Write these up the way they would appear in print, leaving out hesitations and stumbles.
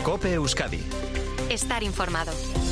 COPE Euskadi. Estar informado.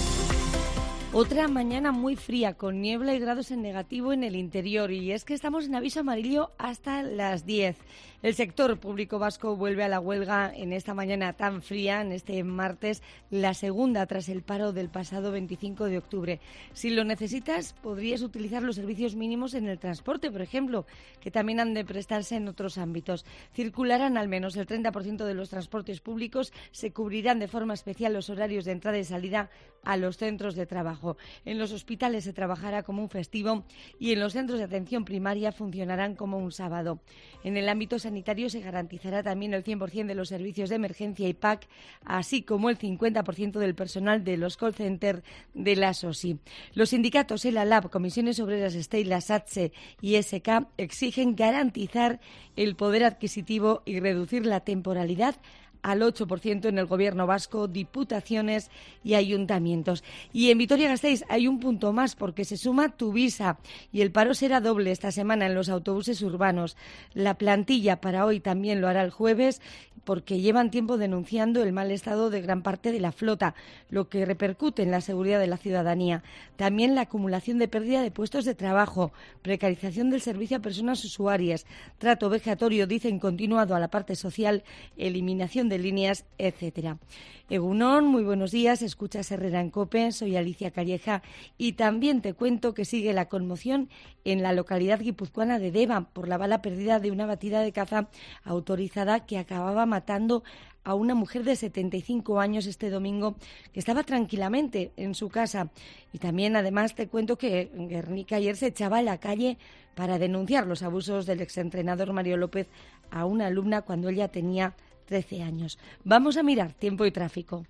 Otra mañana muy fría, con niebla y grados en negativo en el interior. Y es que estamos en aviso amarillo hasta las 10. El sector público vasco vuelve a la huelga en esta mañana tan fría, en este martes, la segunda tras el paro del pasado 25 de octubre. Si lo necesitas, podrías utilizar los servicios mínimos en el transporte, por ejemplo, que también han de prestarse en otros ámbitos. Circularán al menos el 30% de los transportes públicos, se cubrirán de forma especial los horarios de entrada y salida a los centros de trabajo. En los hospitales se trabajará como un festivo y en los centros de atención primaria funcionarán como un sábado. En el ámbito sanitario se garantizará también el 100% de los servicios de emergencia y PAC, así como el 50% del personal de los call centers de la SOSI. Los sindicatos, el ALAB, Comisiones Obreras Stey, SATSE y SK exigen garantizar el poder adquisitivo y reducir la temporalidad al 8% en el Gobierno vasco, diputaciones y ayuntamientos. Y en Vitoria-Gasteiz hay un punto más, porque se suma Tuvisa y el paro será doble esta semana en los autobuses urbanos. La plantilla para hoy también lo hará el jueves, porque llevan tiempo denunciando el mal estado de gran parte de la flota, lo que repercute en la seguridad de la ciudadanía. También la acumulación de pérdida de puestos de trabajo, precarización del servicio a personas usuarias, trato vejatorio, dicen, continuado a la parte social, eliminación de líneas, etcétera. Egunon, muy buenos días, escuchas Herrera en COPE, soy Alicia Calleja y también te cuento que sigue la conmoción en la localidad guipuzcoana de Deva por la bala perdida de una batida de caza autorizada que acababa matando a una mujer de 75 años este domingo que estaba tranquilamente en su casa. Y también, además, te cuento que Guernica ayer se echaba a la calle para denunciar los abusos del exentrenador Mario López a una alumna cuando ella tenía 13 años. Vamos a mirar tiempo y tráfico.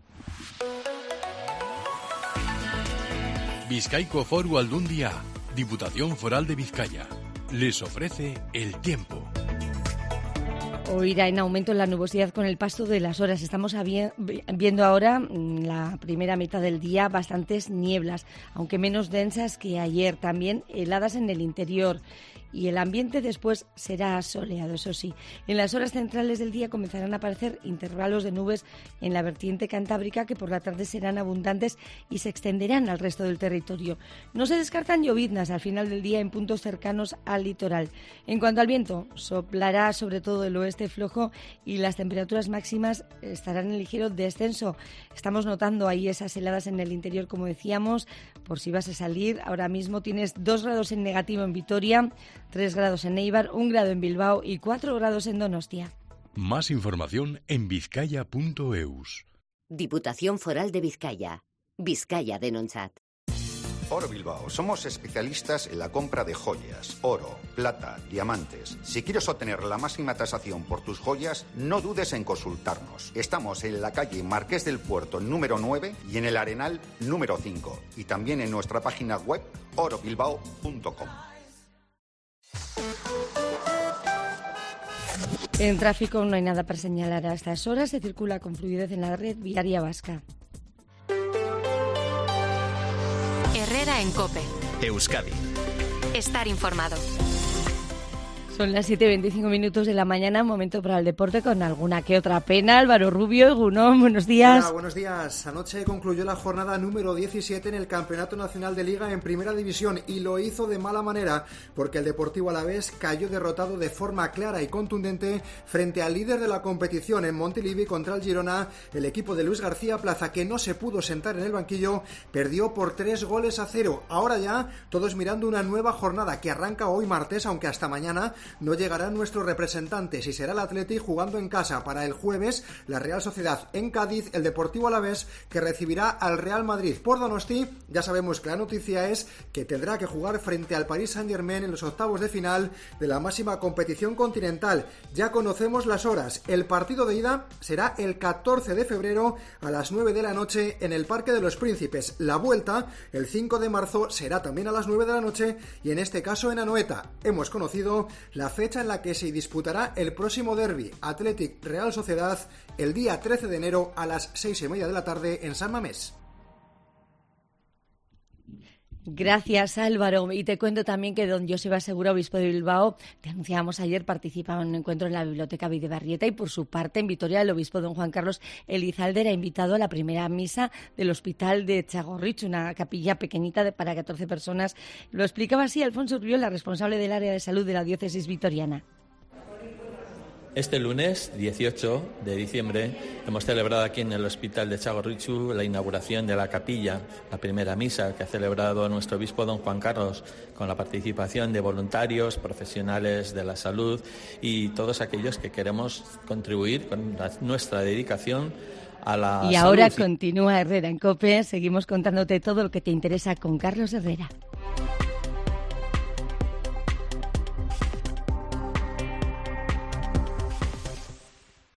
Bizkaiko Foru Aldundia, Diputación Foral de Vizcaya, les ofrece el tiempo. Hoy irá en aumento la nubosidad con el paso de las horas. Estamos viendo ahora, la primera mitad del día, bastantes nieblas, aunque menos densas que ayer. También heladas en el interior. Y el ambiente después será soleado, eso sí. En las horas centrales del día comenzarán a aparecer intervalos de nubes en la vertiente cantábrica que por la tarde serán abundantes y se extenderán al resto del territorio. No se descartan lloviznas al final del día en puntos cercanos al litoral. En cuanto al viento, soplará sobre todo el oeste flojo y las temperaturas máximas estarán en ligero descenso. Estamos notando ahí esas heladas en el interior, como decíamos, por si vas a salir. Ahora mismo tienes 2 grados en negativo en Vitoria, 3 grados en Eibar, 1 grado en Bilbao y 4 grados en Donostia. Más información en vizcaya.eus. Diputación Foral de Vizcaya. Vizcaya Denontzat. Oro Bilbao. Somos especialistas en la compra de joyas, oro, plata, diamantes. Si quieres obtener la máxima tasación por tus joyas, no dudes en consultarnos. Estamos en la calle Marqués del Puerto número 9 y en el Arenal número 5. Y también en nuestra página web orobilbao.com. En tráfico no hay nada para señalar a estas horas. Se circula con fluidez en la red viaria vasca. Herrera en COPE. Euskadi. Estar informado. Son las 7:25 de la mañana, momento para el deporte con alguna que otra pena. Álvaro Rubio, Egunon, buenos días. Hola, buenos días. Anoche concluyó la jornada número 17 en el Campeonato Nacional de Liga en Primera División y lo hizo de mala manera porque el Deportivo Alavés cayó derrotado de forma clara y contundente frente al líder de la competición en Montilivi contra el Girona. El equipo de Luis García Plaza, que no se pudo sentar en el banquillo, perdió por 3-0. Ahora ya todos mirando una nueva jornada que arranca hoy martes, aunque hasta mañana no llegarán nuestros representantes y será el Athletic jugando en casa. Para el jueves, la Real Sociedad en Cádiz, el Deportivo Alavés que recibirá al Real Madrid por Donosti. Ya sabemos que la noticia es que tendrá que jugar frente al Paris Saint-Germain en los octavos de final de la máxima competición continental. Ya conocemos las horas. El partido de ida será el 14 de febrero a las 9 de la noche en el Parque de los Príncipes. La vuelta, el 5 de marzo, será también a las 9 de la noche y en este caso en Anoeta. Hemos conocido la fecha en la que se disputará el próximo derbi Athletic Real Sociedad el día 13 de enero a las 6:30 de la tarde en San Mamés. Gracias, Álvaro. Y te cuento también que don Joseba Segura, obispo de Bilbao, te anunciábamos ayer, participaba en un encuentro en la Biblioteca Bidebarrieta, y por su parte en Vitoria el obispo don Juan Carlos Elizalde ha invitado a la primera misa del Hospital de Txagorritxu, una capilla pequeñita para 14 personas. Lo explicaba así Alfonso Urriola, responsable del área de salud de la diócesis vitoriana. Este lunes 18 de diciembre hemos celebrado aquí en el Hospital de Txagorritxu la inauguración de la capilla, la primera misa que ha celebrado nuestro obispo don Juan Carlos, con la participación de voluntarios, profesionales de la salud y todos aquellos que queremos contribuir con nuestra dedicación a la salud. Y ahora continúa Herrera en COPE. Seguimos contándote todo lo que te interesa con Carlos Herrera.